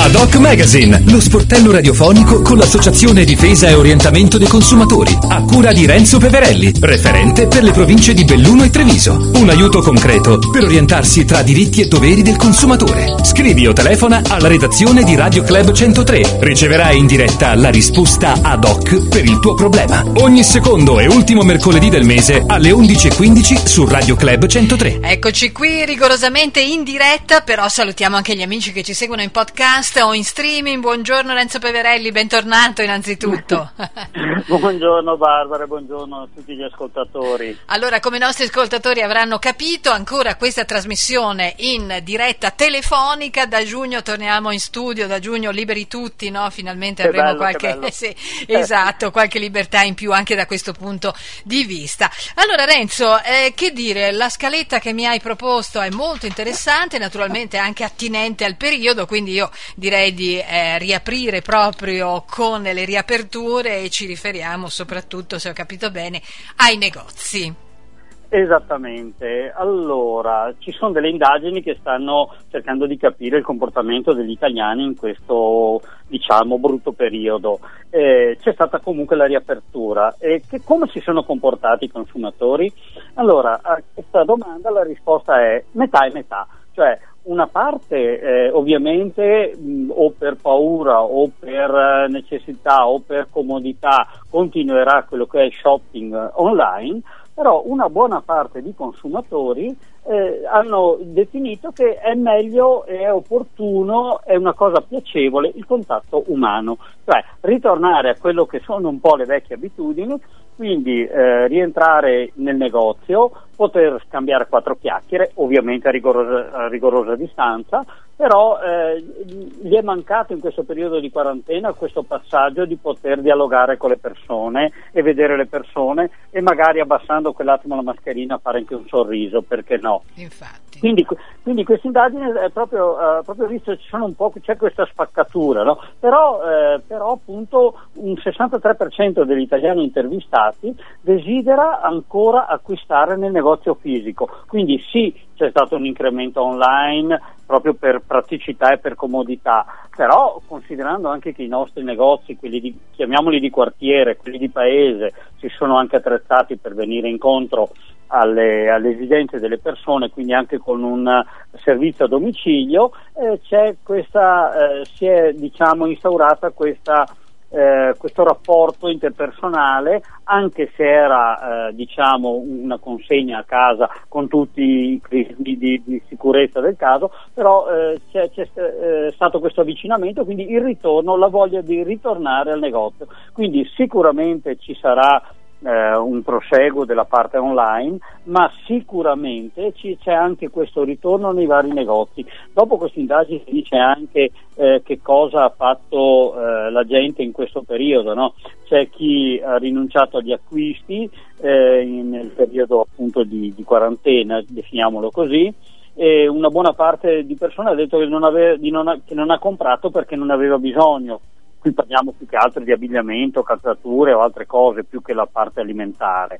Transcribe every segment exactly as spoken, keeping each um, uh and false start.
Ad Hoc Magazine, lo sportello radiofonico con l'associazione Difesa e Orientamento dei Consumatori, a cura di Renzo Peverelli, referente per le province di Belluno e Treviso. Un aiuto concreto per orientarsi tra diritti e doveri del consumatore. Scrivi o telefona alla redazione di Radio Club centotré. Riceverai in diretta la risposta ad hoc per il tuo problema. Ogni secondo e ultimo mercoledì del mese alle undici e quindici su Radio Club centotré. Eccoci qui rigorosamente in diretta, però salutiamo anche gli amici che ci seguono in podcast o in streaming. Buongiorno Renzo Peverelli, bentornato innanzitutto. Buongiorno Barbara, buongiorno a tutti gli ascoltatori. Allora, come i nostri ascoltatori avranno capito, ancora questa trasmissione in diretta telefonica. Da giugno torniamo in studio, da giugno liberi tutti, no? Finalmente Che avremo bello, qualche che sì, esatto, qualche libertà in più anche da questo punto di vista. Allora Renzo, eh, che dire, la scaletta che mi hai proposto è molto interessante, naturalmente anche attinente al periodo, quindi io direi di eh, riaprire proprio con le riaperture e ci riferiamo soprattutto, se ho capito bene, ai negozi. Esattamente, allora ci sono delle indagini che stanno cercando di capire il comportamento degli italiani in questo, diciamo, brutto periodo. Eh, c'è stata comunque la riapertura e che, come si sono comportati i consumatori? Allora, a questa domanda la risposta è metà e metà, cioè una parte eh, ovviamente mh, o per paura o per eh, necessità o per comodità continuerà quello che è shopping online, però una buona parte di consumatori eh, hanno definito che è meglio, è opportuno, è una cosa piacevole il contatto umano, cioè ritornare a quello che sono un po' le vecchie abitudini, quindi eh, rientrare nel negozio, poter scambiare quattro chiacchiere, ovviamente a rigorosa, a rigorosa distanza, però eh, gli è mancato in questo periodo di quarantena questo passaggio di poter dialogare con le persone e vedere le persone e magari abbassando quell'attimo la mascherina fare anche un sorriso, perché no? Infatti. Quindi, quindi questa indagine è proprio, uh, proprio visto ci sono un po', c'è questa spaccatura, no? Però, eh, però appunto un sessantatré per cento degli italiani intervistati desidera ancora acquistare nel negozio fisico, quindi sì, c'è stato un incremento online proprio per praticità e per comodità, però considerando anche che i nostri negozi, quelli di, chiamiamoli di quartiere, quelli di paese, si sono anche attrezzati per venire incontro alle, alle esigenze delle persone, quindi anche con un servizio a domicilio, eh, c'è questa, eh, si è diciamo instaurata questa Eh, questo rapporto interpersonale, anche se era eh, diciamo una consegna a casa con tutti i crismi di, di sicurezza del caso, però eh, c'è, c'è eh, stato questo avvicinamento, quindi il ritorno, la voglia di ritornare al negozio, quindi sicuramente ci sarà Eh, un proseguo della parte online, ma sicuramente ci, c'è anche questo ritorno nei vari negozi. Dopo questa indagine si dice anche eh, che cosa ha fatto eh, la gente in questo periodo, no? C'è chi ha rinunciato agli acquisti eh, nel periodo appunto di, di quarantena, definiamolo così, e una buona parte di persone ha detto che non, aveva, di non ha, che non ha comprato perché non aveva bisogno. Qui parliamo più che altro di abbigliamento, calzature o altre cose più che la parte alimentare.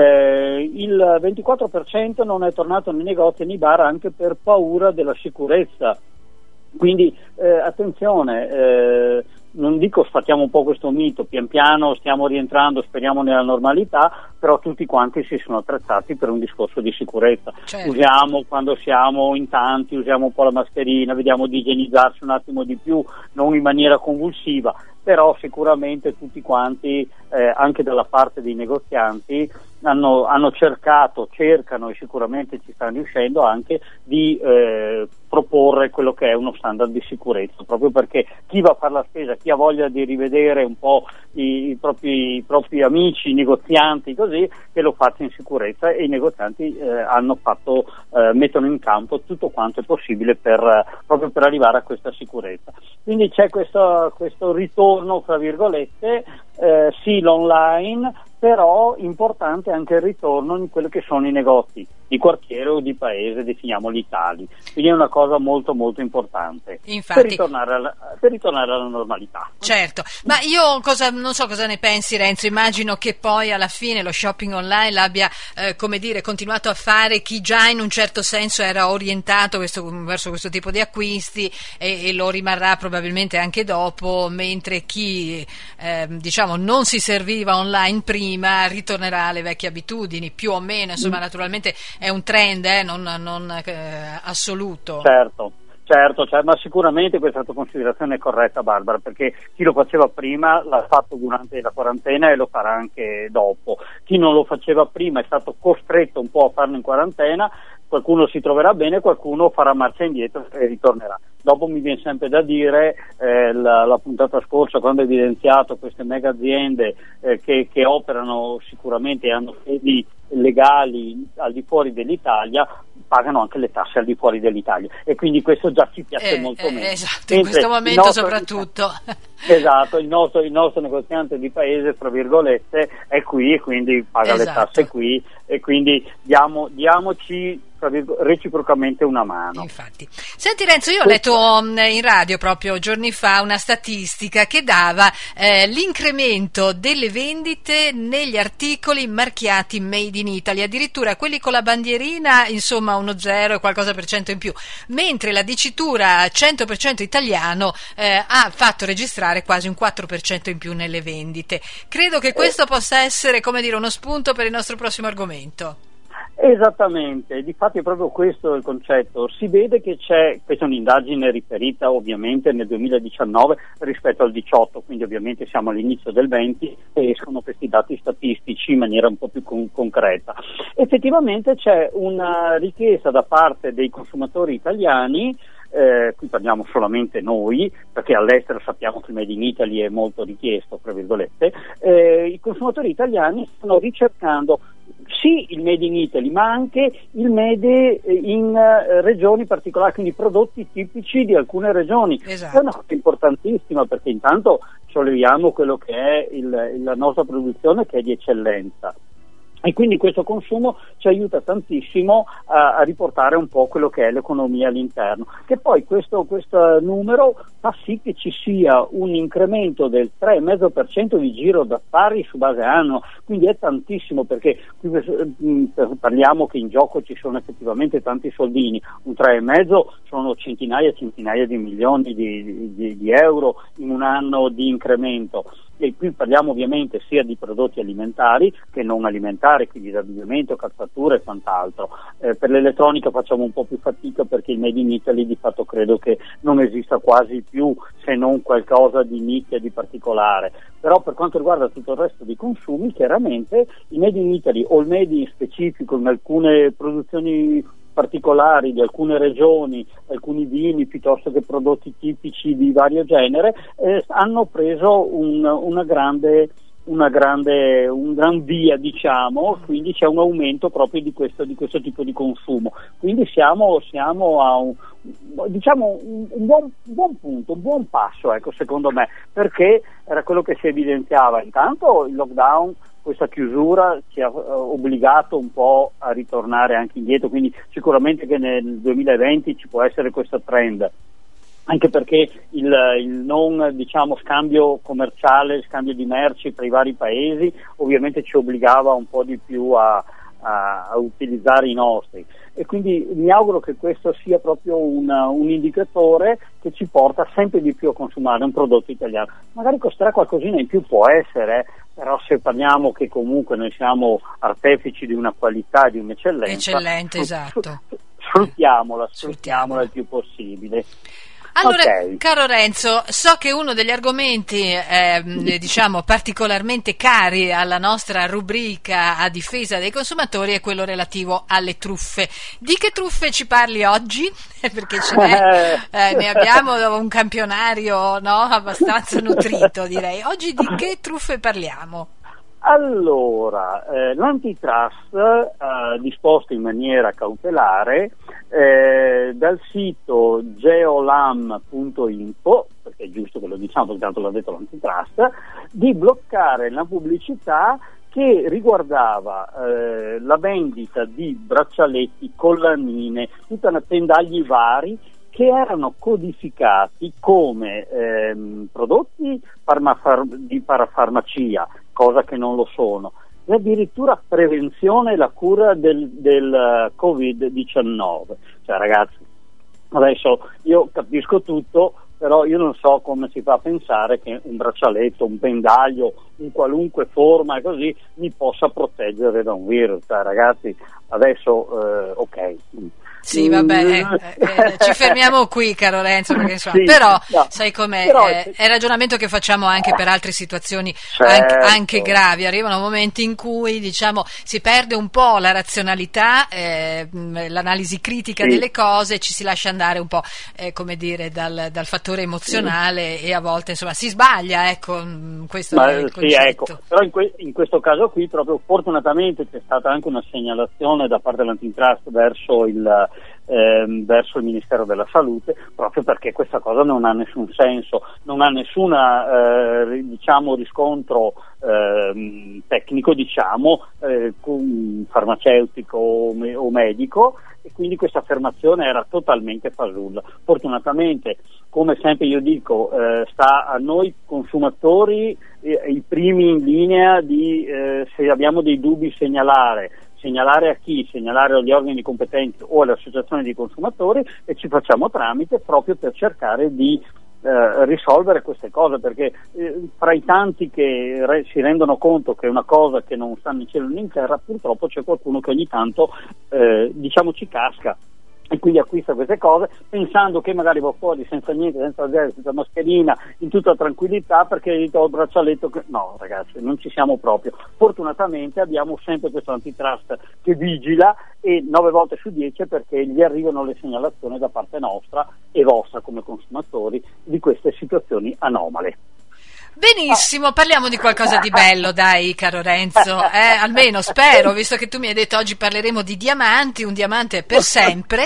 Eh, il ventiquattro per cento non è tornato nei negozi e nei bar anche per paura della sicurezza. Quindi eh, attenzione, eh, non dico sfattiamo un po' questo mito, pian piano stiamo rientrando, speriamo nella normalità, però tutti quanti si sono attrezzati per un discorso di sicurezza. Certo. Usiamo quando siamo in tanti, usiamo un po' la mascherina, vediamo di igienizzarsi un attimo di più, non in maniera convulsiva, però sicuramente tutti quanti, eh, anche dalla parte dei negozianti, hanno, hanno cercato, cercano e sicuramente ci stanno riuscendo anche di eh, proporre quello che è uno standard di sicurezza, proprio perché chi va a fare la spesa, chi ha voglia di rivedere un po' i, i, propri, i propri amici, i negozianti, così, che lo faccia in sicurezza, e i negozianti eh, hanno fatto, eh, mettono in campo tutto quanto è possibile per, proprio per arrivare a questa sicurezza. Quindi c'è questo, questo ritorno, fra virgolette, eh, sì l'online, però importante anche il ritorno in quelli che sono i negozi di quartiere o di paese, definiamoli tali, quindi è una cosa molto molto importante. Infatti, per ritornare alla, per ritornare alla normalità. Certo, ma io cosa, non so cosa ne pensi, Renzo, immagino che poi alla fine lo shopping online l'abbia eh, come dire continuato a fare chi già in un certo senso era orientato questo, verso questo tipo di acquisti e, e lo rimarrà probabilmente anche dopo, mentre chi eh, diciamo non si serviva online prima ritornerà alle vecchie abitudini, più o meno, insomma, mm. naturalmente è un trend, eh, non, non eh, assoluto. Certo. Certo, cioè, ma sicuramente questa tua considerazione è corretta, Barbara, perché chi lo faceva prima l'ha fatto durante la quarantena e lo farà anche dopo. Chi non lo faceva prima è stato costretto un po' a farlo in quarantena, qualcuno si troverà bene, qualcuno farà marcia indietro e ritornerà. Dopo mi viene sempre da dire, eh, la, la puntata scorsa, quando ho evidenziato queste mega aziende eh, che, che operano sicuramente e hanno sedi legali al di fuori dell'Italia, pagano anche le tasse al di fuori dell'Italia, e quindi questo già ci piace eh, molto eh, meno. Esatto, in questo momento nostro, soprattutto. Esatto, il nostro, il nostro negoziante di paese, fra virgolette, è qui e quindi paga esatto. le tasse qui, e quindi diamo, diamoci reciprocamente una mano. Infatti. Senti Renzo, io ho letto in radio proprio giorni fa una statistica che dava eh, l'incremento delle vendite negli articoli marchiati Made in Italy, addirittura quelli con la bandierina, insomma uno zero e qualcosa per cento in più, mentre la dicitura cento per cento italiano eh, ha fatto registrare quasi un quattro per cento in più nelle vendite. Credo che questo possa essere, come dire, uno spunto per il nostro prossimo argomento. Esattamente, difatti è proprio questo il concetto. Si vede che c'è, questa è un'indagine riferita ovviamente nel duemiladiciannove rispetto al diciotto, quindi ovviamente siamo all'inizio del venti e escono questi dati statistici in maniera un po' più con- concreta. Effettivamente c'è una richiesta da parte dei consumatori italiani. Eh, qui parliamo solamente noi, perché all'estero sappiamo che il Made in Italy è molto richiesto, tra virgolette. Eh, i consumatori italiani stanno ricercando sì il Made in Italy, ma anche il Made in uh, regioni particolari, quindi prodotti tipici di alcune regioni. Esatto. È una cosa importantissima, perché intanto solleviamo quello che è il, la nostra produzione, che è di eccellenza. E quindi questo consumo ci aiuta tantissimo a, a riportare un po' quello che è l'economia all'interno, che poi questo, questo numero fa sì che ci sia un incremento del tre virgola cinque per cento di giro d'affari su base anno, quindi è tantissimo, perché qui mh, parliamo che in gioco ci sono effettivamente tanti soldini, un tre virgola cinque sono centinaia e centinaia di milioni di, di, di euro in un anno di incremento. E qui parliamo ovviamente sia di prodotti alimentari che non alimentari, quindi di abbigliamento, calzatura e quant'altro. Eh, per l'elettronica facciamo un po' più fatica, perché il Made in Italy di fatto credo che non esista quasi più, se non qualcosa di nicchia, di particolare. Però per quanto riguarda tutto il resto dei consumi, chiaramente il Made in Italy o il Made in specifico in alcune produzioni particolari di alcune regioni, alcuni vini piuttosto che prodotti tipici di vario genere, eh, hanno preso un, una grande, una grande, un gran via, diciamo, quindi c'è un aumento proprio di questo, di questo tipo di consumo. Quindi siamo, siamo a un, diciamo, un, un, buon, un buon punto, un buon passo, ecco, secondo me, perché era quello che si evidenziava. Intanto il lockdown, questa chiusura ci ha uh, obbligato un po' a ritornare anche indietro, quindi sicuramente che nel duemilaventi ci può essere questo trend, anche perché il, il non, diciamo, scambio commerciale, scambio di merci tra i vari paesi ovviamente ci obbligava un po' di più a, a, a utilizzare i nostri, e quindi mi auguro che questo sia proprio un, un indicatore che ci porta sempre di più a consumare un prodotto italiano. Magari costerà qualcosina in più, può essere, però se parliamo che comunque noi siamo artefici di una qualità, di un'eccellenza, eccellente, esatto, sfruttiamola, sfruttiamola il più possibile. Allora, okay. Caro Renzo, so che uno degli argomenti eh, diciamo particolarmente cari alla nostra rubrica a difesa dei consumatori è quello relativo alle truffe. Di che truffe ci parli oggi? Perché ce n'è, eh, ne abbiamo un campionario, no, abbastanza nutrito, direi. Oggi di che truffe parliamo? Allora, eh, l'antitrust ha eh, disposto in maniera cautelare eh, dal sito geolam punto info, perché è giusto che lo diciamo, perché tanto l'ha detto l'antitrust, di bloccare la pubblicità che riguardava eh, la vendita di braccialetti, collanine, tutta una tendagli vari che erano codificati come ehm, prodotti farmafar- di parafarmacia, cosa che non lo sono, e addirittura prevenzione e la cura del, del covid diciannove. Cioè ragazzi, adesso io capisco tutto, però io non so come si fa a pensare che un braccialetto, un pendaglio, in qualunque forma e così mi possa proteggere da un virus. Cioè, ragazzi, adesso eh, ok. Sì, vabbè, eh, eh, ci fermiamo qui, caro Renzo, perché insomma, sì, però no, sai com'è, però, eh, è il ragionamento che facciamo anche per altre situazioni certo. anche, anche gravi. Arrivano momenti in cui, diciamo, si perde un po' la razionalità, eh, l'analisi critica sì. delle cose, ci si lascia andare un po', eh, come dire, dal, dal fattore emozionale, sì. E a volte, insomma, si sbaglia, ecco, questo Ma, è il sì, concetto. ecco. Però in, que- in questo caso qui, proprio fortunatamente c'è stata anche una segnalazione da parte dell'Antitrust verso il Ehm, verso il Ministero della Salute, proprio perché questa cosa non ha nessun senso, non ha nessuna eh, diciamo riscontro eh, tecnico, diciamo eh, farmaceutico o, me- o medico, e quindi questa affermazione era totalmente fasulla. Fortunatamente, come sempre io dico, eh, sta a noi consumatori eh, i primi in linea di eh, se abbiamo dei dubbi segnalare segnalare a chi? Segnalare agli organi competenti o alle associazioni di consumatori, e ci facciamo tramite proprio per cercare di eh, risolvere queste cose, perché eh, fra i tanti che re- si rendono conto che è una cosa che non sta né in cielo né in terra, purtroppo c'è qualcuno che ogni tanto eh, diciamo ci casca e quindi acquista queste cose pensando che magari va fuori senza niente, senza gel, senza mascherina, in tutta tranquillità, perché gli do il braccialetto che... No ragazzi, non ci siamo proprio. Fortunatamente abbiamo sempre questo antitrust che vigila, e nove volte su dieci è perché gli arrivano le segnalazioni da parte nostra e vostra come consumatori di queste situazioni anomale. Benissimo, parliamo di qualcosa di bello, dai, caro Renzo, eh, almeno spero, visto che tu mi hai detto oggi parleremo di diamanti, un diamante è per sempre,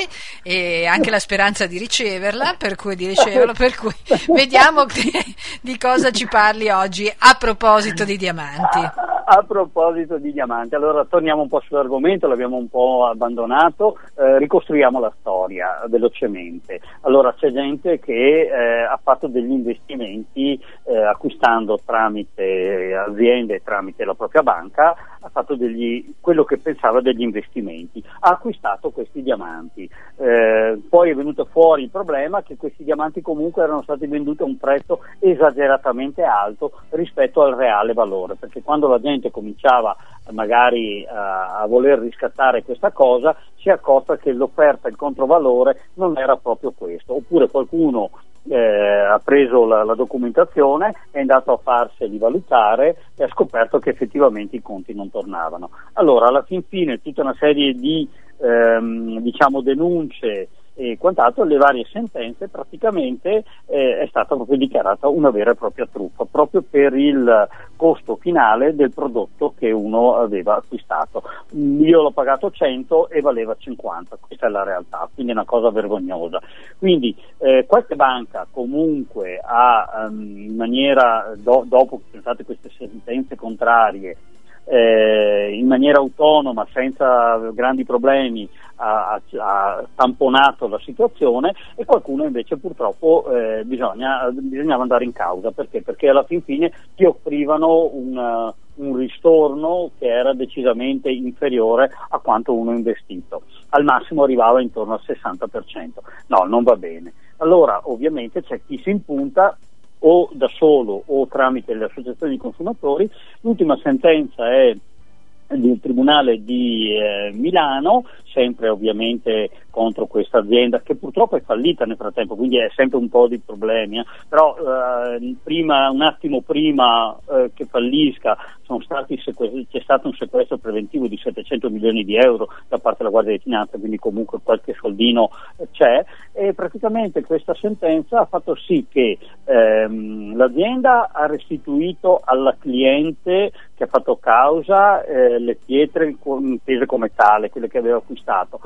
e anche la speranza di riceverla, per cui di riceverlo, per cui vediamo che, di cosa ci parli oggi a proposito di diamanti. A proposito di diamanti, allora torniamo un po' sull'argomento, l'abbiamo un po' abbandonato, eh, ricostruiamo la storia velocemente. Allora c'è gente che eh, ha fatto degli investimenti eh, acquistando tramite aziende, tramite la propria banca, ha fatto degli, quello che pensava degli investimenti, ha acquistato questi diamanti. Eh, poi è venuto fuori il problema che questi diamanti comunque erano stati venduti a un prezzo esageratamente alto rispetto al reale valore, perché quando la gente cominciava magari a, a voler riscattare questa cosa, si è accorta che l'offerta, il controvalore non era proprio questo, oppure qualcuno eh, ha preso la, la documentazione, è andato a farseli valutare e ha scoperto che effettivamente i conti non tornavano. Allora alla fin fine tutta una serie di ehm, diciamo denunce e quant'altro, le varie sentenze, praticamente eh, è stata proprio dichiarata una vera e propria truffa, proprio per il costo finale del prodotto che uno aveva acquistato. Io l'ho pagato cento e valeva cinquanta, questa è la realtà, quindi è una cosa vergognosa. Quindi eh, qualche banca comunque ha um, in maniera, do, dopo che sono state queste sentenze contrarie, Eh, in maniera autonoma, senza grandi problemi, ha, ha tamponato la situazione, e qualcuno invece purtroppo eh, bisogna, bisognava andare in causa. Perché? Perché alla fin fine ti offrivano un, un ristorno che era decisamente inferiore a quanto uno ha investito, al massimo arrivava intorno al sessanta per cento. No, non va bene. Allora ovviamente c'è chi si impunta, o da solo o tramite le associazioni di consumatori. L'ultima sentenza è del Tribunale di eh, Milano, sempre ovviamente contro questa azienda che purtroppo è fallita nel frattempo, quindi è sempre un po' di problemi, eh. però eh, prima, un attimo prima eh, che fallisca sono stati sequestri, c'è stato un sequestro preventivo di settecento milioni di euro da parte della Guardia di Finanza, quindi comunque qualche soldino c'è, e praticamente questa sentenza ha fatto sì che ehm, l'azienda ha restituito alla cliente che ha fatto causa eh, le pietre intese come tale, quelle che aveva acquistato.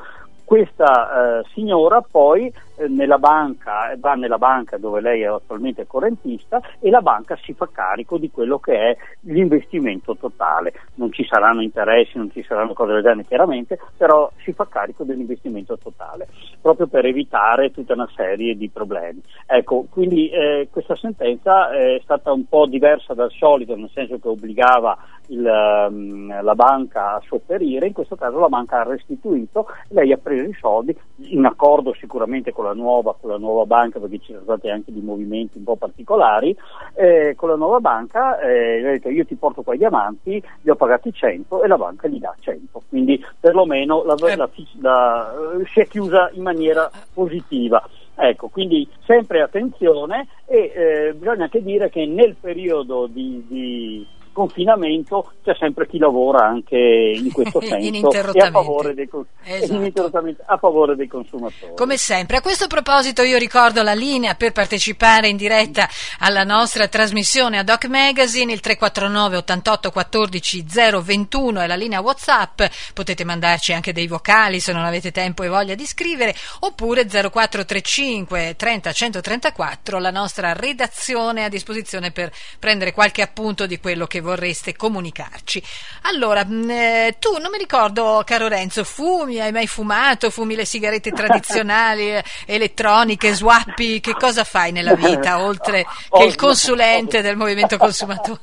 questa eh, signora poi eh, nella banca, va nella banca dove lei è attualmente correntista, e la banca si fa carico di quello che è l'investimento totale. Non ci saranno interessi, non ci saranno cose del genere chiaramente, però si fa carico dell'investimento totale, proprio per evitare tutta una serie di problemi. Ecco, quindi eh, questa sentenza è stata un po' diversa dal solito, nel senso che obbligava il, um, la banca a sopperire. In questo caso la banca ha restituito, lei ha preso i soldi, in accordo sicuramente con la nuova, con la nuova banca, perché ci sono stati anche dei movimenti un po' particolari, eh, con la nuova banca eh, ha detto: io ti porto qua i diamanti, li ho pagati cento e la banca gli dà cento, quindi perlomeno la, la, la, la, si è chiusa in maniera positiva. Ecco, quindi sempre attenzione, e eh, bisogna anche dire che nel periodo di, di confinamento c'è sempre chi lavora anche in questo senso e a favore dei, esatto. a favore dei consumatori. Come sempre. A questo proposito io ricordo la linea per partecipare in diretta alla nostra trasmissione ad Hoc Magazine, il tre quattro nove ottantotto quattordici zero ventuno è la linea WhatsApp, potete mandarci anche dei vocali se non avete tempo e voglia di scrivere, oppure zero quattro tre cinque trenta centotrentaquattro, la nostra redazione a disposizione per prendere qualche appunto di quello che vorreste comunicarci. Allora, eh, tu non mi ricordo, caro Renzo, fumi? Hai mai fumato? Fumi le sigarette tradizionali, elettroniche, swappi? Che cosa fai nella vita, oltre che il consulente del movimento consumatore?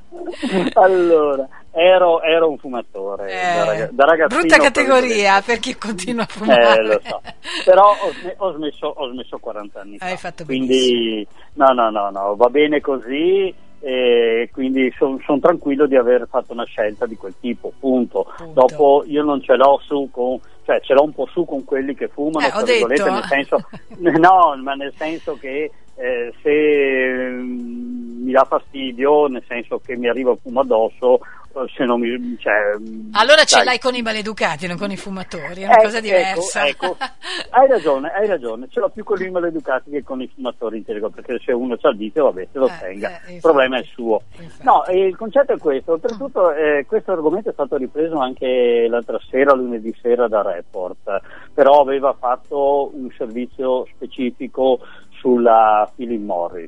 Allora, ero, ero un fumatore eh, da, rag- da ragazzino. Brutta categoria per chi continua a fumare. Eh, lo so. Però ho, sm- ho, smesso, ho smesso quaranta anni fa. Hai fatto quindi no, no, no, no, va bene così. E quindi sono son tranquillo di aver fatto una scelta di quel tipo, punto. punto. Dopo io non ce l'ho su con, cioè ce l'ho un po' su con quelli che fumano, eh, tra virgolette, nel senso, no, ma nel senso che eh, se mm, mi dà fastidio, nel senso che mi arriva il fumo addosso, se non mi, cioè, allora ce dai. l'hai con i maleducati, non con i fumatori, è una eh, cosa diversa. Ecco, ecco. hai ragione, hai ragione, ce l'ho più con i maleducati che con i fumatori, perché se uno c'ha il dito, vabbè, se lo eh, tenga, eh, il problema è il suo. Infatti. No, e il concetto è questo. Oltretutto eh, questo argomento è stato ripreso anche l'altra sera, lunedì sera, da Report, però aveva fatto un servizio specifico sulla Philip Morris.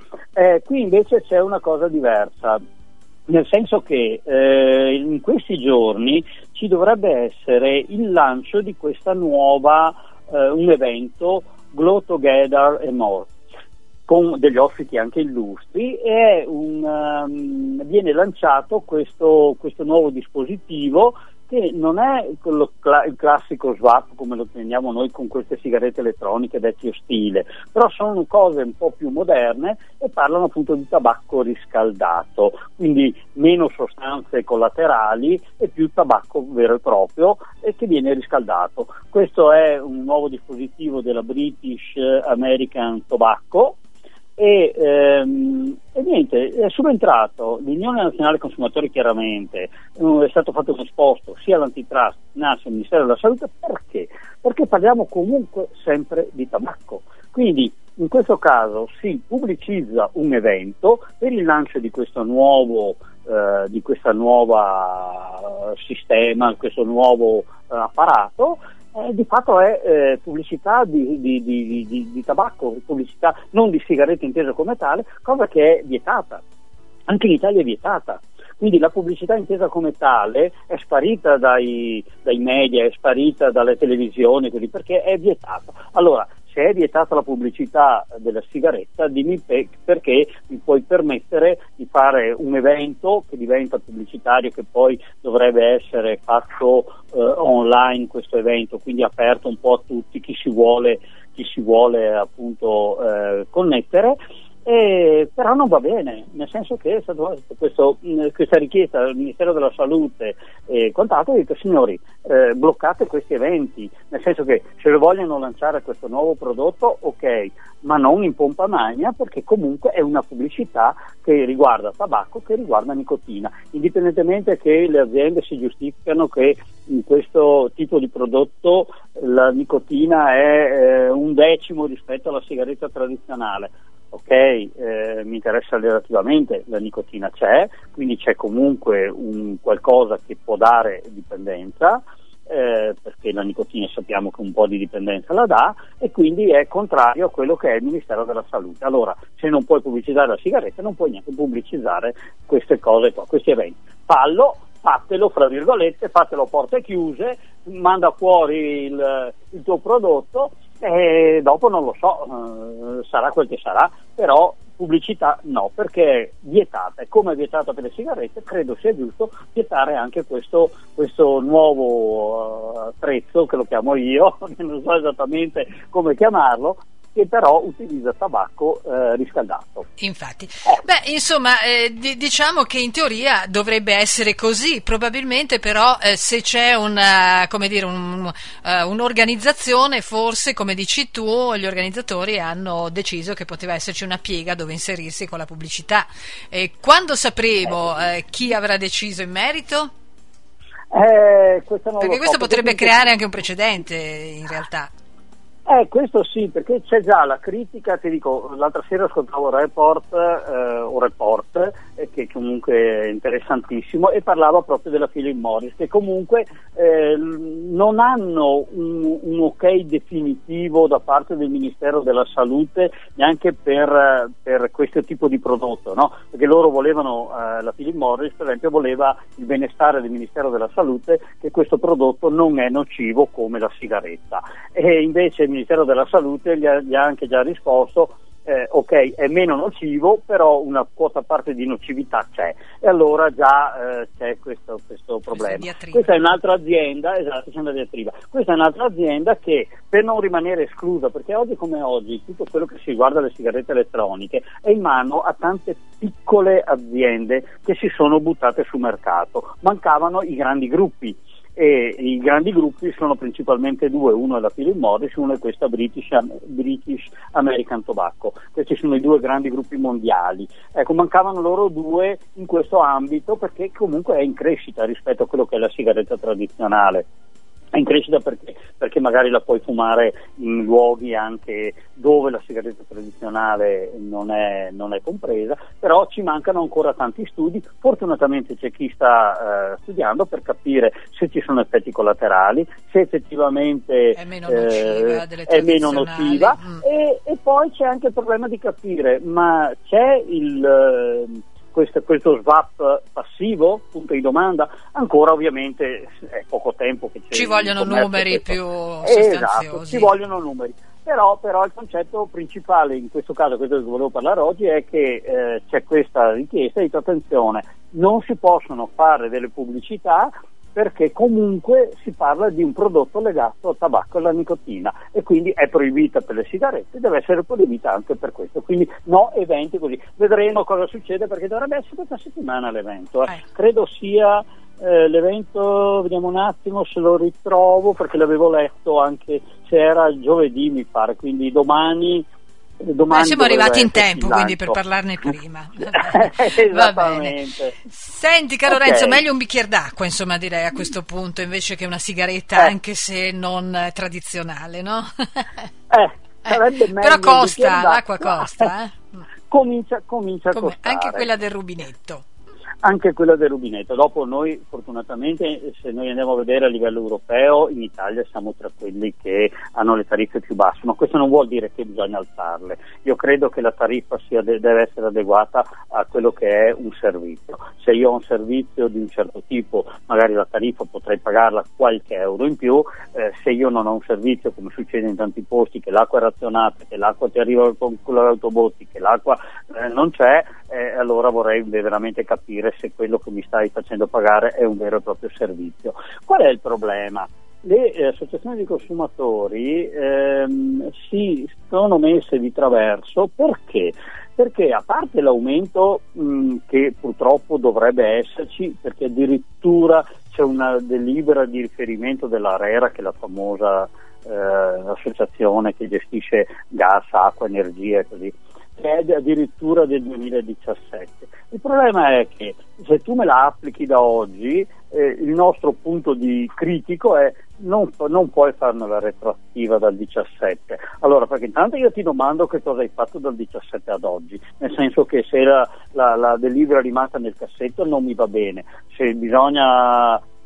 Eh, qui invece c'è una cosa diversa, nel senso che eh, in questi giorni ci dovrebbe essere il lancio di questa nuova, eh, un evento, Glow Together and More, con degli ospiti anche illustri, e è un, um, viene lanciato questo, questo nuovo dispositivo che non è quello, il classico swap come lo teniamo noi con queste sigarette elettroniche vecchio stile, però sono cose un po' più moderne e parlano appunto di tabacco riscaldato, quindi meno sostanze collaterali e più tabacco vero e proprio, e che viene riscaldato. Questo è un nuovo dispositivo della British American Tobacco. E, ehm, e niente, è subentrato l'Unione Nazionale Consumatori, chiaramente, è stato fatto un esposto sia all'Antitrust, N A S e al Ministero della Salute. Perché? Perché parliamo comunque sempre di tabacco, quindi in questo caso si pubblicizza un evento per il lancio di questo nuovo eh, di questa nuova sistema, questo nuovo eh, apparato. Eh, di fatto è eh, pubblicità di, di, di, di, di tabacco, pubblicità non di sigarette intesa come tale, cosa che è vietata, anche in Italia è vietata. Quindi la pubblicità intesa come tale è sparita dai, dai media, è sparita dalle televisioni, così, perché è vietata. Allora, se è vietata la pubblicità della sigaretta, dimmi pe- perché mi puoi permettere di fare un evento che diventa pubblicitario, che poi dovrebbe essere fatto eh, online, questo evento, quindi aperto un po' a tutti, chi si vuole, chi si vuole appunto eh, connettere. Eh, però non va bene, nel senso che è stato questo, questa richiesta al Ministero della Salute e quant'altro, ha detto: signori, eh, bloccate questi eventi, nel senso che se vogliono lanciare questo nuovo prodotto, ok, ma non in pompa magna, perché comunque è una pubblicità che riguarda tabacco, che riguarda nicotina, indipendentemente che le aziende si giustificano che in questo tipo di prodotto la nicotina è eh, un decimo rispetto alla sigaretta tradizionale. Ok, eh, mi interessa relativamente, la nicotina c'è, quindi c'è comunque un qualcosa che può dare dipendenza, eh, perché la nicotina sappiamo che un po' di dipendenza la dà, e quindi è contrario a quello che è il Ministero della Salute. Allora, se non puoi pubblicizzare la sigaretta, non puoi neanche pubblicizzare queste cose qua, questi eventi. Fallo, fatelo, fra virgolette, fatelo a porte chiuse, manda fuori il, il tuo prodotto, e dopo non lo so, eh, sarà quel che sarà, però pubblicità no, perché è vietata, e come è vietata per le sigarette, credo sia giusto vietare anche questo, questo nuovo uh, attrezzo, che lo chiamo io, non so esattamente come chiamarlo, che però utilizza tabacco eh, riscaldato. Infatti, eh. beh, insomma, eh, d- diciamo che in teoria dovrebbe essere così, probabilmente però eh, se c'è una, come dire, un, uh, un'organizzazione, forse, come dici tu, gli organizzatori hanno deciso che poteva esserci una piega dove inserirsi con la pubblicità. E quando sapremo eh, chi avrà deciso in merito? Eh, questo non perché lo questo so, potrebbe perché creare anche un precedente, in realtà. Eh, questo sì, perché c'è già la critica, ti dico, l'altra sera ascoltavo Report, eh, o Report, eh, che comunque è interessantissimo, e parlava proprio della Philip Morris, che comunque eh, non hanno un, un ok definitivo da parte del Ministero della Salute neanche per, per questo tipo di prodotto, no? Perché loro volevano, eh, la Philip Morris per esempio voleva il benestare del Ministero della Salute, che questo prodotto non è nocivo come la sigaretta, e invece il Ministero della Salute gli ha, gli ha anche già risposto eh, ok, è meno nocivo, però una quota parte di nocività c'è, e allora già eh, c'è questo, questo problema. Questa è un'altra azienda, esatto, c'è una diatriba. Questa è un'altra azienda che, per non rimanere esclusa, perché oggi come oggi tutto quello che si riguarda le sigarette elettroniche è in mano a tante piccole aziende che si sono buttate sul mercato, mancavano i grandi gruppi. E i grandi gruppi sono principalmente due, uno è la Philip Morris, uno è questa British, British American Tobacco. Questi sono i due grandi gruppi mondiali. Ecco, mancavano loro due in questo ambito, perché comunque è in crescita rispetto a quello che è la sigaretta tradizionale. È in crescita perché, perché magari la puoi fumare in luoghi anche dove la sigaretta tradizionale non è, non è compresa, però ci mancano ancora tanti studi. Fortunatamente c'è chi sta eh, studiando per capire se ci sono effetti collaterali, se effettivamente è meno nociva, eh, delle è meno nociva mm. e, e poi c'è anche il problema di capire, ma c'è il... Eh, Questo, questo swap passivo, punto di domanda, ancora ovviamente è poco tempo che c'è. Ci vogliono numeri questo. più sostanziosi. Esatto, ci vogliono numeri. Però, però il concetto principale in questo caso, questo di cui volevo parlare oggi, è che eh, c'è questa richiesta di attenzione, non si possono fare delle pubblicità perché comunque si parla di un prodotto legato al tabacco e alla nicotina, e quindi è proibita per le sigarette, deve essere proibita anche per questo, quindi no eventi così. Vedremo cosa succede, perché dovrebbe essere questa settimana l'evento, eh. credo sia eh, l'evento, vediamo un attimo se lo ritrovo, perché l'avevo letto anche, se era giovedì mi pare, quindi domani. Beh, siamo arrivati in tempo, quindi, per parlarne prima. Va bene. Senti, caro okay. Renzo, meglio un bicchiere d'acqua, insomma, direi a questo punto, invece che una sigaretta, eh. anche se non tradizionale, no? eh, sarebbe eh, meglio. Però costa, l'acqua costa, eh? comincia, comincia Come, a costare. Anche quella del rubinetto. Anche quella del rubinetto. Dopo noi, fortunatamente, se noi andiamo a vedere a livello europeo, in Italia siamo tra quelli che hanno le tariffe più basse, ma questo non vuol dire che bisogna alzarle. Io credo che la tariffa sia de- deve essere adeguata a quello che è un servizio. Se io ho un servizio di un certo tipo, magari la tariffa potrei pagarla qualche euro in più. Eh, se io non ho un servizio, come succede in tanti posti, che l'acqua è razionata, che l'acqua ti arriva con l'autobotti, che l'acqua eh, non c'è, eh, allora vorrei veramente capire se quello che mi stai facendo pagare è un vero e proprio servizio. Qual è il problema? Le eh, associazioni di consumatori ehm, si sono messe di traverso perché? Perché a parte l'aumento mh, che purtroppo dovrebbe esserci, perché addirittura c'è una delibera di riferimento dell'ARERA, che è la famosa eh, associazione che gestisce gas, acqua, energia e così, che è addirittura del duemiladiciassette. Il problema è che se tu me la applichi da oggi, eh, il nostro punto di critico è non, non puoi farmela retroattiva dal diciassette. Allora, perché intanto io ti domando che cosa hai fatto dal diciassette ad oggi, nel senso che se la, la, la delibera è rimasta nel cassetto non mi va bene, se bisogna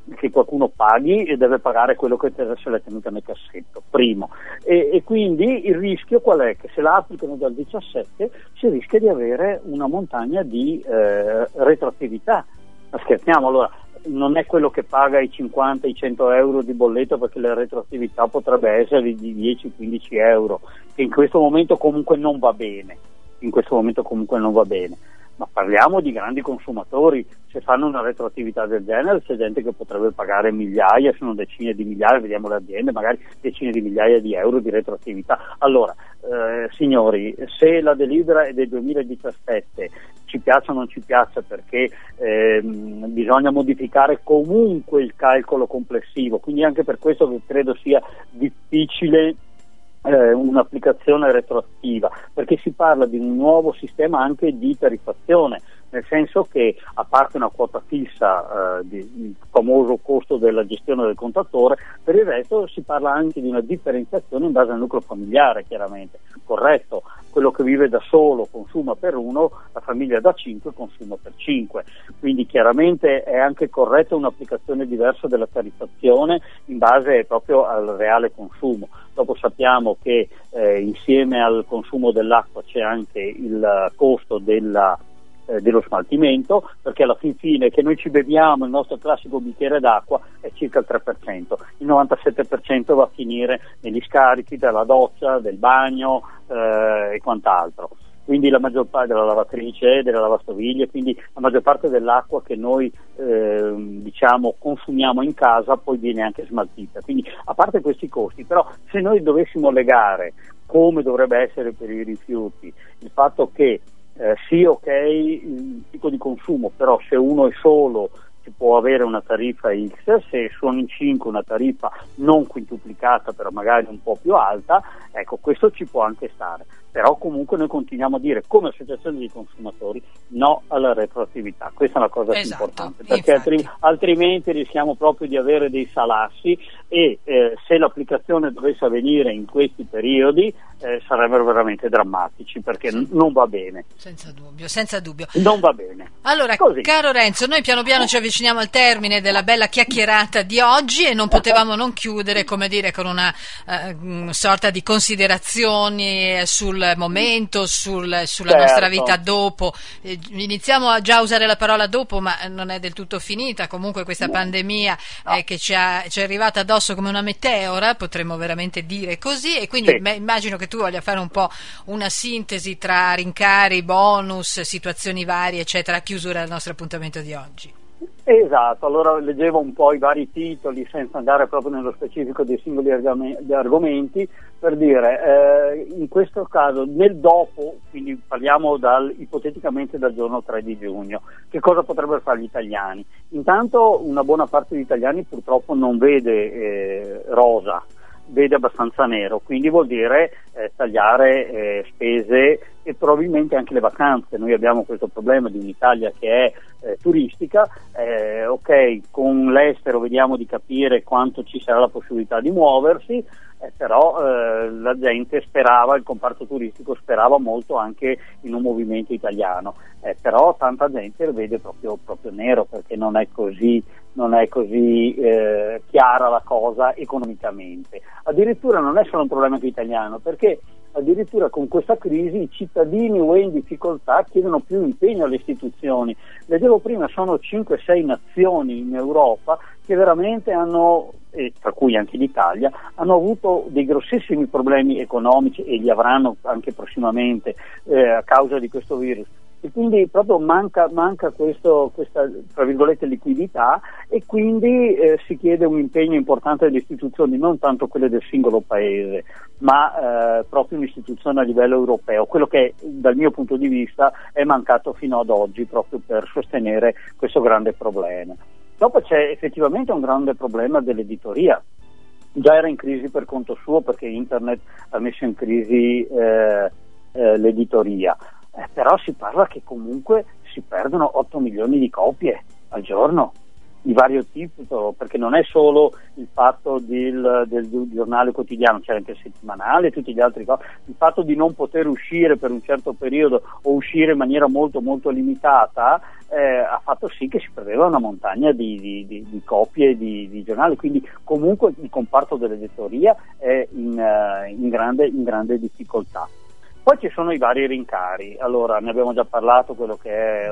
che qualcuno paghi e deve pagare quello che se l'è tenuta nel cassetto, primo. E, e quindi il rischio qual è? Che se la applicano dal diciassette si rischia di avere una montagna di eh, retroattività. Ma scherziamo, allora non è quello che paga i cinquanta, i cento euro di bolletta, perché la retroattività potrebbe essere di dieci quindici euro, che in questo momento comunque non va bene, in questo momento comunque non va bene. Ma parliamo di grandi consumatori, se fanno una retroattività del genere c'è gente che potrebbe pagare migliaia, sono decine di migliaia, vediamo le aziende, magari decine di migliaia di euro di retroattività. Allora, eh, signori, se la delibera è del duemiladiciassette, ci piaccia o non ci piaccia, perché eh, bisogna modificare comunque il calcolo complessivo, quindi anche per questo che credo sia difficile Eh, un'applicazione retroattiva, perché si parla di un nuovo sistema anche di tariffazione, nel senso che a parte una quota fissa, eh, di, il famoso costo della gestione del contatore, per il resto si parla anche di una differenziazione in base al nucleo familiare, chiaramente, corretto, quello che vive da solo consuma per uno, la famiglia da cinque consuma per cinque, quindi chiaramente è anche corretta un'applicazione diversa della tariffazione in base proprio al reale consumo. Dopo sappiamo che eh, insieme al consumo dell'acqua c'è anche il costo della, eh, dello smaltimento, perché alla fin fine che noi ci beviamo il nostro classico bicchiere d'acqua è circa il tre per cento, il novantasette per cento va a finire negli scarichi della doccia, del bagno eh, e quant'altro. Quindi la maggior parte della lavatrice, delle lavastoviglie, quindi la maggior parte dell'acqua che noi eh, diciamo consumiamo in casa poi viene anche smaltita. Quindi a parte questi costi, però se noi dovessimo legare, come dovrebbe essere per i rifiuti, il fatto che eh, sì, ok, il tipo di consumo, però se uno è solo si può avere una tariffa X, se sono in cinque una tariffa non quintuplicata, però magari un po' più alta, ecco, questo ci può anche stare. Però comunque noi continuiamo a dire come associazione di consumatori no alla retroattività, questa è la cosa esatto, più importante, perché altri, altrimenti rischiamo proprio di avere dei salassi e eh, se l'applicazione dovesse avvenire in questi periodi eh, sarebbero veramente drammatici, perché sì. n- non va bene. Senza dubbio, senza dubbio. Non va bene. Allora, Così. Caro Renzo, noi piano piano ci avviciniamo al termine della bella chiacchierata di oggi e non potevamo non chiudere, come dire, con una uh, sorta di considerazioni sul momento, sul, sulla certo. nostra vita dopo. Eh, iniziamo a già usare la parola dopo, ma non è del tutto finita. Comunque questa no. pandemia no. Eh, che ci, ha, ci è arrivata addosso come una meteora, potremmo veramente dire così, e quindi sì. me, immagino che tu voglia fare un po' una sintesi tra rincari, bonus, situazioni varie, eccetera, a chiusura del nostro appuntamento di oggi. Esatto, allora leggevo un po' i vari titoli senza andare proprio nello specifico dei singoli argomenti, per dire, eh, in questo caso nel dopo, quindi parliamo dal, ipoteticamente dal giorno tre di giugno, che cosa potrebbero fare gli italiani? Intanto una buona parte degli italiani purtroppo non vede eh, rosa, vede abbastanza nero, quindi vuol dire eh, tagliare eh, spese e probabilmente anche le vacanze. Noi abbiamo questo problema di un'Italia che è eh, turistica, eh, ok, con l'estero vediamo di capire quanto ci sarà la possibilità di muoversi, eh, però eh, la gente sperava, il comparto turistico sperava molto anche in un movimento italiano, eh, però tanta gente lo vede proprio, proprio nero, perché non è così non è così eh, chiara la cosa economicamente. Addirittura non è solo un problema che italiano, perché addirittura con questa crisi i cittadini U E in difficoltà chiedono più impegno alle istituzioni. Leggevo prima, sono cinque sei nazioni in Europa che veramente hanno, e tra cui anche l'Italia, hanno avuto dei grossissimi problemi economici e li avranno anche prossimamente eh, a causa di questo virus. E quindi proprio manca, manca questo, questa, tra virgolette, liquidità, e quindi eh, si chiede un impegno importante delle istituzioni, non tanto quelle del singolo paese, ma eh, proprio un'istituzione a livello europeo, quello che dal mio punto di vista è mancato fino ad oggi proprio per sostenere questo grande problema. Dopo c'è effettivamente un grande problema dell'editoria. Già era in crisi per conto suo, perché internet ha messo in crisi eh, eh, l'editoria. Eh, però si parla che comunque si perdono otto milioni di copie al giorno, di vario tipo, perché non è solo il fatto del, del, del giornale quotidiano, c'è anche il settimanale e tutti gli altri cose, il fatto di non poter uscire per un certo periodo o uscire in maniera molto molto limitata eh, ha fatto sì che si perdeva una montagna di, di, di, di copie di, di giornali, quindi comunque il comparto dell'editoria è in, uh, in, grande, in grande difficoltà. Poi ci sono i vari rincari, allora ne abbiamo già parlato, quello che è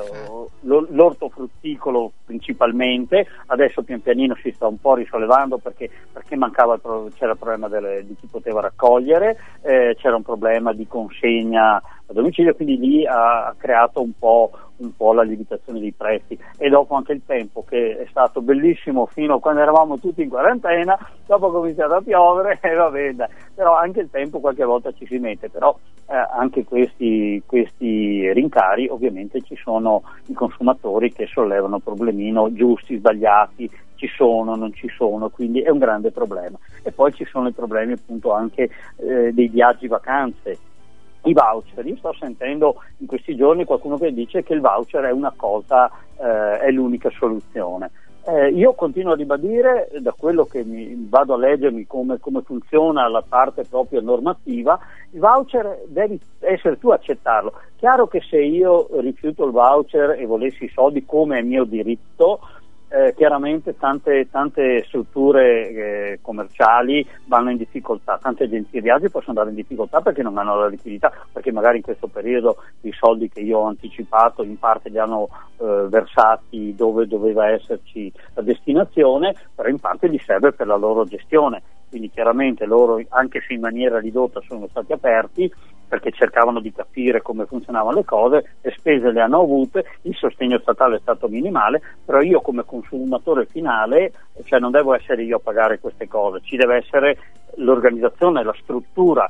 l'ortofrutticolo principalmente, adesso pian pianino si sta un po' risollevando perché, perché mancava il pro- c'era il problema delle, di chi poteva raccogliere, eh, c'era un problema di consegna a domicilio, quindi lì ha, ha creato un po', un po' la lievitazione dei prezzi, e dopo anche il tempo che è stato bellissimo fino a quando eravamo tutti in quarantena, dopo ha cominciato a piovere e va bene, però anche il tempo qualche volta ci si mette, però eh, anche questi, questi rincari ovviamente ci sono i consumatori che sollevano problemino, giusti, sbagliati, ci sono, non ci sono, quindi è un grande problema. E poi ci sono i problemi appunto anche eh, dei viaggi vacanze, i voucher. Io sto sentendo in questi giorni qualcuno che dice che il voucher è una cosa, eh, è l'unica soluzione. Eh, io continuo a ribadire, da quello che mi vado a leggermi come, come funziona la parte proprio normativa, il voucher devi essere tu a accettarlo. Chiaro che se io rifiuto il voucher e volessi i soldi come è mio diritto, Eh, chiaramente tante, tante strutture eh, commerciali vanno in difficoltà, tante agenzie di viaggi possono andare in difficoltà perché non hanno la liquidità, perché magari in questo periodo i soldi che io ho anticipato in parte li hanno eh, versati dove doveva esserci la destinazione, però in parte gli serve per la loro gestione, quindi chiaramente loro, anche se in maniera ridotta, sono stati aperti perché cercavano di capire come funzionavano le cose, le spese le hanno avute, il sostegno statale è stato minimale, però io come consumatore finale, cioè non devo essere io a pagare queste cose, ci deve essere l'organizzazione, la struttura,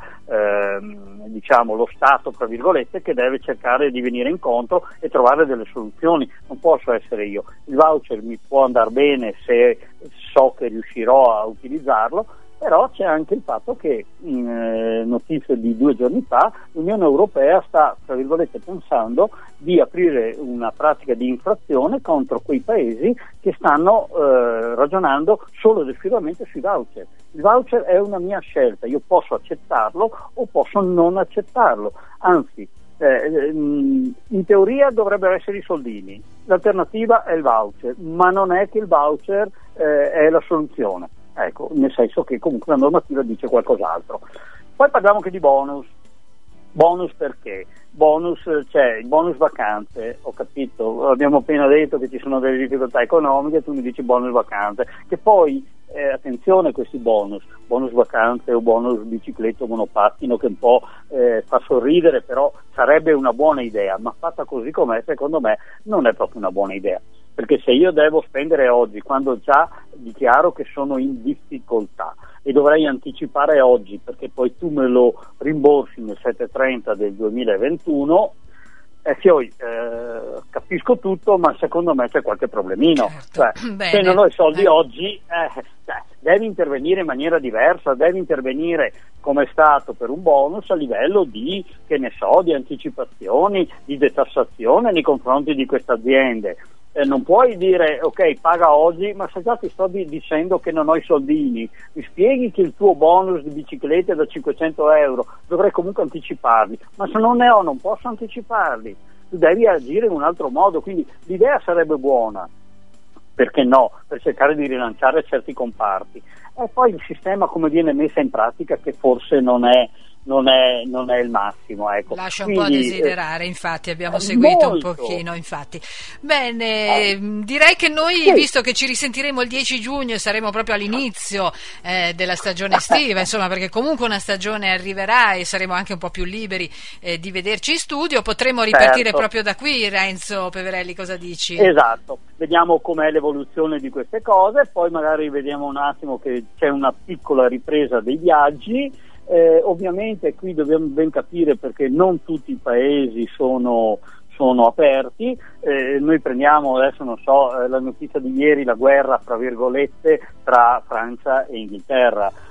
ehm, diciamo lo Stato tra virgolette, che deve cercare di venire incontro e trovare delle soluzioni, non posso essere io. Il voucher mi può andare bene se so che riuscirò a utilizzarlo, però c'è anche il fatto che, in eh, notizie di due giorni fa, l'Unione Europea sta, tra virgolette, pensando di aprire una pratica di infrazione contro quei paesi che stanno eh, ragionando solo ed esclusivamente sui voucher. Il voucher è una mia scelta, io posso accettarlo o posso non accettarlo, anzi eh, in teoria dovrebbero essere i soldini, l'alternativa è il voucher, ma non è che il voucher eh, è la soluzione. Ecco, nel senso che comunque la normativa dice qualcos'altro. Poi parliamo anche di bonus. Bonus perché? Bonus, c'è il bonus vacanze, ho capito, abbiamo appena detto che ci sono delle difficoltà economiche, tu mi dici bonus vacanze, che poi, eh, attenzione a questi bonus, bonus vacanze o bonus bicicletta o monopattino, che un po' eh, fa sorridere, però sarebbe una buona idea, ma fatta così com'è, secondo me, non è proprio una buona idea. Perché se io devo spendere oggi, quando già dichiaro che sono in difficoltà, e dovrei anticipare oggi perché poi tu me lo rimborsi nel sette trenta del duemilaventuno, eh, sì, eh, capisco tutto, ma secondo me c'è qualche problemino. Certo. Cioè, se non ho i soldi eh. oggi, eh, cioè, devi intervenire in maniera diversa, devi intervenire come è stato per un bonus a livello di, che ne so, di anticipazioni, di detassazione nei confronti di queste aziende. Eh, non puoi dire ok, paga oggi, ma se già ti sto di- dicendo che non ho i soldini, mi spieghi che il tuo bonus di bicicletta è da cinquecento euro, dovrei comunque anticiparli, ma se non ne ho non posso anticiparli, tu devi agire in un altro modo, quindi l'idea sarebbe buona, perché no, per cercare di rilanciare certi comparti, e poi il sistema come viene messa in pratica che forse non è Non è, non è il massimo, ecco. Lascia un Quindi, po' a desiderare, infatti abbiamo eh, seguito molto. un pochino, infatti. Bene, Eh. direi che noi, Sì. visto che ci risentiremo il dieci giugno e saremo proprio all'inizio eh, della stagione estiva, insomma, perché comunque una stagione arriverà e saremo anche un po' più liberi eh, di vederci in studio, potremo ripartire Certo. proprio da qui. Renzo Peverelli, cosa dici? Esatto, vediamo com'è l'evoluzione di queste cose, poi magari vediamo un attimo che c'è una piccola ripresa dei viaggi. Eh, ovviamente qui dobbiamo ben capire perché non tutti i paesi sono, sono aperti, eh, noi prendiamo adesso non so eh, la notizia di ieri, la guerra fra virgolette tra Francia e Inghilterra,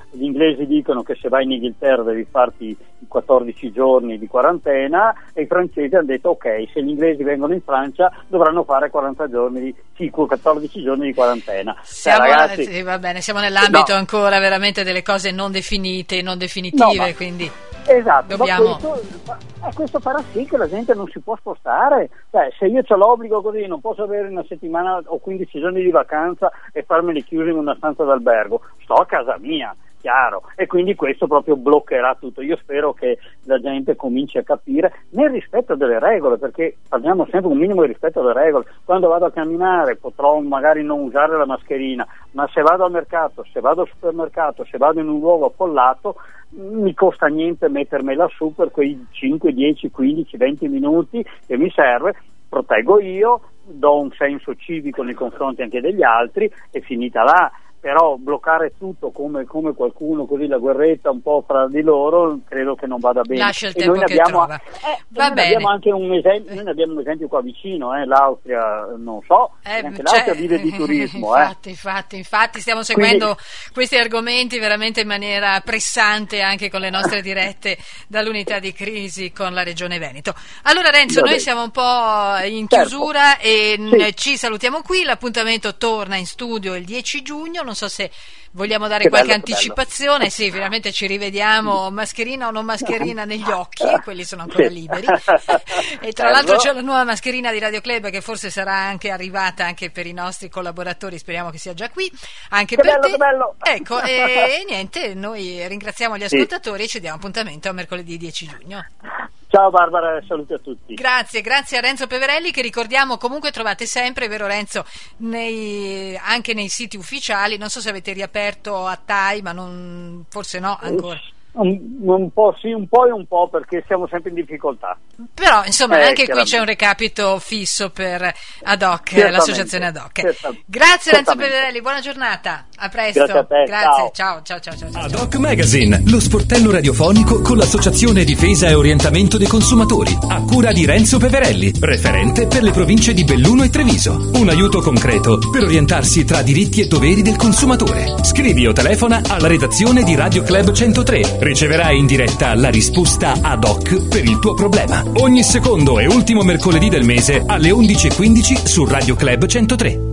gli inglesi dicono che se vai in Inghilterra devi farti i quattordici giorni di quarantena, e i francesi hanno detto ok, se gli inglesi vengono in Francia dovranno fare quaranta giorni di, sì, quattordici giorni di quarantena. Siamo, cioè, ragazzi, sì, va bene, siamo nell'ambito no. ancora veramente delle cose non definite, non definitive, no, ma, quindi esatto, dobbiamo... ma questo, eh, questo farà sì che la gente non si può spostare. Cioè, se io ho l'obbligo così, non posso avere una settimana o quindici giorni di vacanza e farmeli chiusi in una stanza d'albergo, sto a casa mia, chiaro, e quindi questo proprio bloccherà tutto. Io spero che la gente cominci a capire nel rispetto delle regole, perché parliamo sempre un minimo di rispetto delle regole. Quando vado a camminare potrò magari non usare la mascherina, ma se vado al mercato, se vado al supermercato, se vado in un luogo affollato, mi costa niente mettermela su per quei cinque, dieci, quindici, venti minuti che mi serve, proteggo io, do un senso civico nei confronti anche degli altri, e finita là. Però bloccare tutto come, come qualcuno, così la guerretta un po' fra di loro, credo che non vada bene. Lascia il e tempo noi che abbiamo, trova. eh, Va noi bene. abbiamo anche un esempio, noi ne abbiamo un esempio qua vicino, eh, l'Austria, non so, Eh, anche cioè, l'Austria vive di turismo. infatti, eh. infatti, infatti stiamo seguendo Quindi, questi argomenti veramente in maniera pressante anche con le nostre dirette dall'unità di crisi con la Regione Veneto. Allora Renzo, noi siamo un po' in chiusura, certo. e Sì. ci salutiamo qui, l'appuntamento torna in studio il dieci giugno, non so se vogliamo dare Che qualche bello, che anticipazione. Sì, finalmente ci rivediamo, mascherina o non mascherina negli occhi, quelli sono ancora Sì. liberi. E tra Bello. l'altro c'è la nuova mascherina di Radio Club che forse sarà anche arrivata anche per i nostri collaboratori, speriamo che sia già qui anche Che per bello, te. che bello. Ecco, e, e niente, noi ringraziamo gli ascoltatori e ci diamo appuntamento a mercoledì dieci giugno. Ciao Barbara, saluti a tutti. Grazie, grazie a Renzo Peverelli, che ricordiamo comunque trovate sempre, vero Renzo, nei, anche nei siti ufficiali. Non so se avete riaperto a Tai, ma non, forse no ancora. Un, un po' sì, un po' e un po', perché siamo sempre in difficoltà. Però insomma Eh, anche qui c'è un recapito fisso per Ad Hoc, Certamente, l'associazione Ad Hoc. certamente. Grazie Renzo Certamente. Peverelli, buona giornata, a presto. Grazie a te, Grazie, ciao ciao ciao ciao. ciao. Ad Hoc Magazine, lo sportello radiofonico con l'associazione Difesa e Orientamento dei Consumatori, a cura di Renzo Peverelli, referente per le province di Belluno e Treviso. Un aiuto concreto per orientarsi tra diritti e doveri del consumatore. Scrivi o telefona alla redazione di Radio Club centotré. Riceverai in diretta la risposta ad hoc per il tuo problema. Ogni secondo e ultimo mercoledì del mese alle undici e quindici su Radio Club centotré.